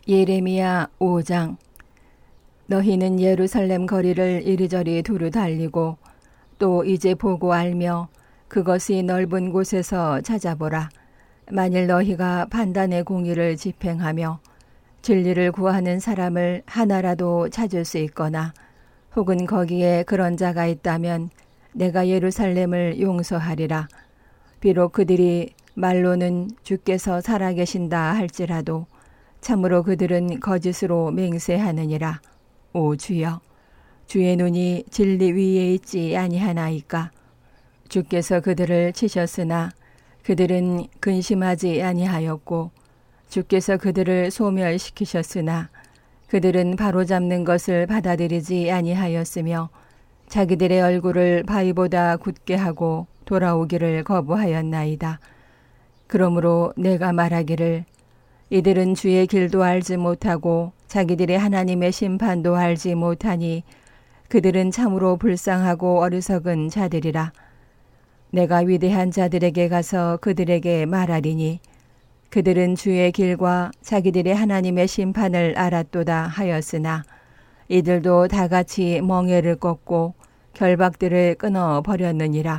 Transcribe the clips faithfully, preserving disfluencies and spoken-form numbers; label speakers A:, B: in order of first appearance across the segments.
A: 예레미야 오 장. 너희는 예루살렘 거리를 이리저리 두루 달리고 또 이제 보고 알며 그것이 넓은 곳에서 찾아보라. 만일 너희가 판단의 공의를 집행하며 진리를 구하는 사람을 하나라도 찾을 수 있거나 혹은 거기에 그런 자가 있다면 내가 예루살렘을 용서하리라. 비록 그들이 말로는 주께서 살아계신다 할지라도 참으로 그들은 거짓으로 맹세하느니라. 오 주여, 주의 눈이 진리 위에 있지 아니하나이까? 주께서 그들을 치셨으나 그들은 근심하지 아니하였고 주께서 그들을 소멸시키셨으나 그들은 바로잡는 것을 받아들이지 아니하였으며 자기들의 얼굴을 바위보다 굳게 하고 돌아오기를 거부하였나이다. 그러므로 내가 말하기를 이들은 주의 길도 알지 못하고 자기들의 하나님의 심판도 알지 못하니 그들은 참으로 불쌍하고 어리석은 자들이라. 내가 위대한 자들에게 가서 그들에게 말하리니 그들은 주의 길과 자기들의 하나님의 심판을 알았도다 하였으나 이들도 다같이 멍에를 꺾고 결박들을 끊어 버렸느니라.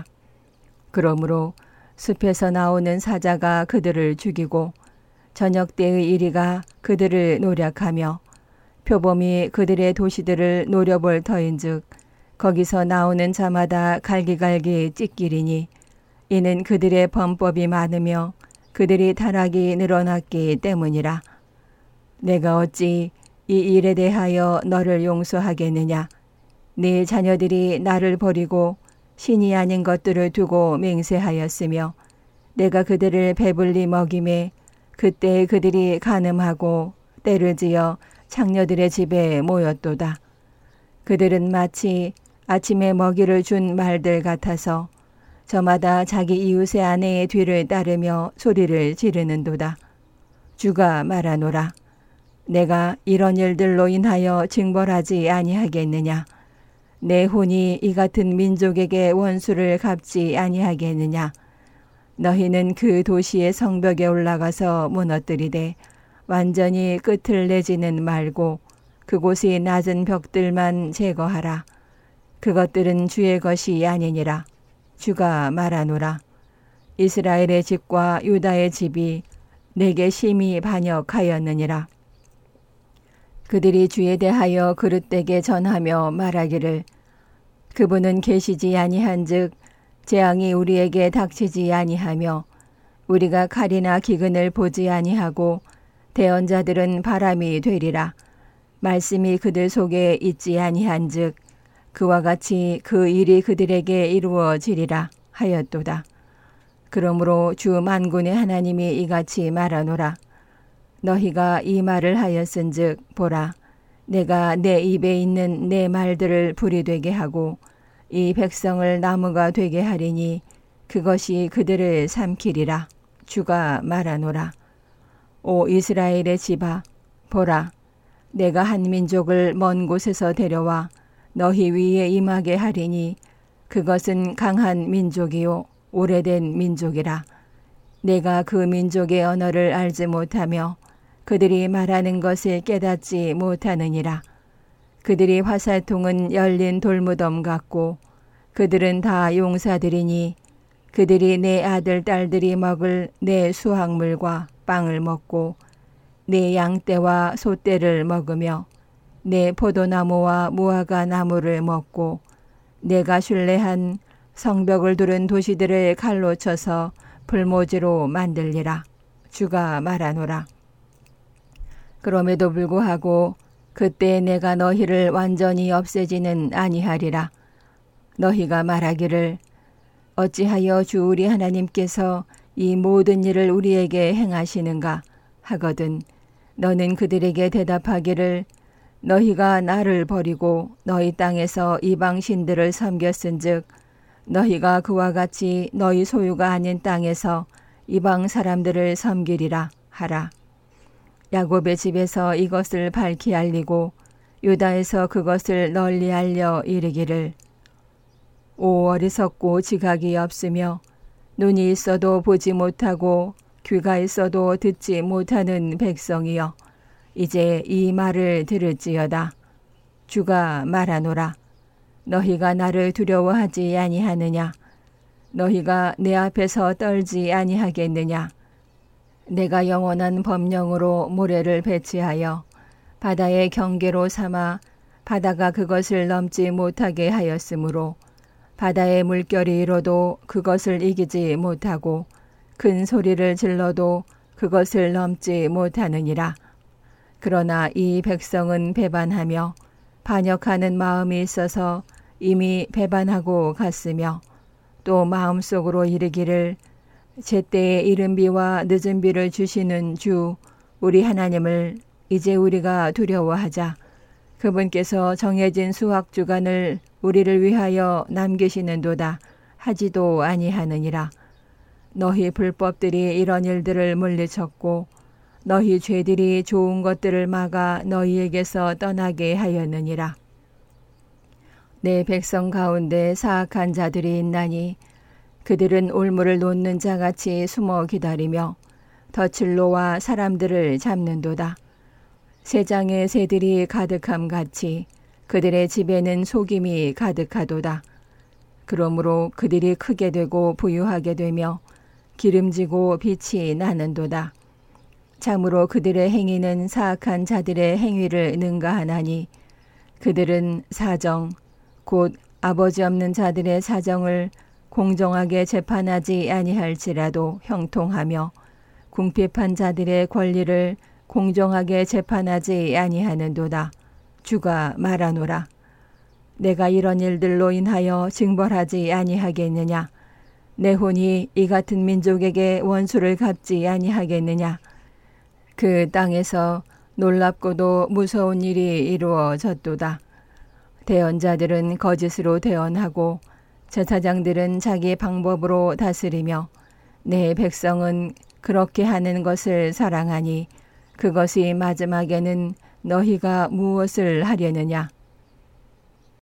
A: 그러므로 숲에서 나오는 사자가 그들을 죽이고 저녁 때의 이리가 그들을 노략하며 표범이 그들의 도시들을 노려볼 터인즉 거기서 나오는 자마다 갈기갈기 찢기리니 이는 그들의 범법이 많으며 그들이 타락이 늘어났기 때문이라. 내가 어찌 이 일에 대하여 너를 용서하겠느냐? 네 자녀들이 나를 버리고 신이 아닌 것들을 두고 맹세하였으며 내가 그들을 배불리 먹임에 그때 그들이 간음하고 때를 지어 창녀들의 집에 모였도다. 그들은 마치 아침에 먹이를 준 말들 같아서 저마다 자기 이웃의 아내의 뒤를 따르며 소리를 지르는도다. 주가 말하노라. 내가 이런 일들로 인하여 징벌하지 아니하겠느냐? 내 혼이 이 같은 민족에게 원수를 갚지 아니하겠느냐? 너희는 그 도시의 성벽에 올라가서 무너뜨리되 완전히 끝을 내지는 말고 그곳이 낮은 벽들만 제거하라. 그것들은 주의 것이 아니니라. 주가 말하노라. 이스라엘의 집과 유다의 집이 내게 심히 반역하였느니라. 그들이 주에 대하여 그릇되게 전하며 말하기를 그분은 계시지 아니한즉 재앙이 우리에게 닥치지 아니하며 우리가 칼이나 기근을 보지 아니하고 대언자들은 바람이 되리라. 말씀이 그들 속에 있지 아니한즉 그와 같이 그 일이 그들에게 이루어지리라 하였도다. 그러므로 주 만군의 하나님이 이같이 말하노라. 너희가 이 말을 하였은즉 보라, 내가 내 입에 있는 내 말들을 불이 되게 하고 이 백성을 나무가 되게 하리니 그것이 그들을 삼키리라. 주가 말하노라. 오 이스라엘의 집아, 보라, 내가 한 민족을 먼 곳에서 데려와 너희 위에 임하게 하리니 그것은 강한 민족이요 오래된 민족이라. 내가 그 민족의 언어를 알지 못하며 그들이 말하는 것을 깨닫지 못하느니라. 그들이 화살통은 열린 돌무덤 같고 그들은 다 용사들이니 그들이 내 아들 딸들이 먹을 내 수확물과 빵을 먹고 내 양떼와 소떼를 먹으며 내 포도나무와 무화과 나무를 먹고 내가 순례한 성벽을 두른 도시들을 칼로 쳐서 불모지로 만들리라. 주가 말하노라. 그럼에도 불구하고 그때 내가 너희를 완전히 없애지는 아니하리라. 너희가 말하기를 어찌하여 주 우리 하나님께서 이 모든 일을 우리에게 행하시는가 하거든 너는 그들에게 대답하기를 너희가 나를 버리고 너희 땅에서 이방 신들을 섬겼은즉 너희가 그와 같이 너희 소유가 아닌 땅에서 이방 사람들을 섬기리라 하라. 야곱의 집에서 이것을 밝히 알리고 유다에서 그것을 널리 알려 이르기를 오 어리석고 지각이 없으며 눈이 있어도 보지 못하고 귀가 있어도 듣지 못하는 백성이여 이제 이 말을 들을지어다. 주가 말하노라. 너희가 나를 두려워하지 아니하느냐? 너희가 내 앞에서 떨지 아니하겠느냐? 내가 영원한 법령으로 모래를 배치하여 바다의 경계로 삼아 바다가 그것을 넘지 못하게 하였으므로 바다의 물결이 일어도 그것을 이기지 못하고 큰 소리를 질러도 그것을 넘지 못하느니라. 그러나 이 백성은 배반하며 반역하는 마음이 있어서 이미 배반하고 갔으며 또 마음속으로 이르기를 제때에 이른 비와 늦은 비를 주시는 주 우리 하나님을 이제 우리가 두려워하자. 그분께서 정해진 수확 주간을 우리를 위하여 남기시는도다 하지도 아니하느니라. 너희 불법들이 이런 일들을 물리쳤고 너희 죄들이 좋은 것들을 막아 너희에게서 떠나게 하였느니라. 내 백성 가운데 사악한 자들이 있나니 그들은 올무를 놓는 자같이 숨어 기다리며 덫을로와 사람들을 잡는도다. 새장의 새들이 가득함 같이 그들의 집에는 속임이 가득하도다. 그러므로 그들이 크게 되고 부유하게 되며 기름지고 빛이 나는도다. 참으로 그들의 행위는 사악한 자들의 행위를 능가하나니 그들은 사정 곧 아버지 없는 자들의 사정을 공정하게 재판하지 아니할지라도 형통하며 궁핍한 자들의 권리를 공정하게 재판하지 아니하는도다. 주가 말하노라. 내가 이런 일들로 인하여 징벌하지 아니하겠느냐? 내 혼이 이 같은 민족에게 원수를 갚지 아니하겠느냐? 그 땅에서 놀랍고도 무서운 일이 이루어졌도다. 대언자들은 거짓으로 대언하고 제사장들은 자기 방법으로 다스리며 내 백성은 그렇게 하는 것을 사랑하니 그것이 마지막에는 너희가 무엇을 하려느냐?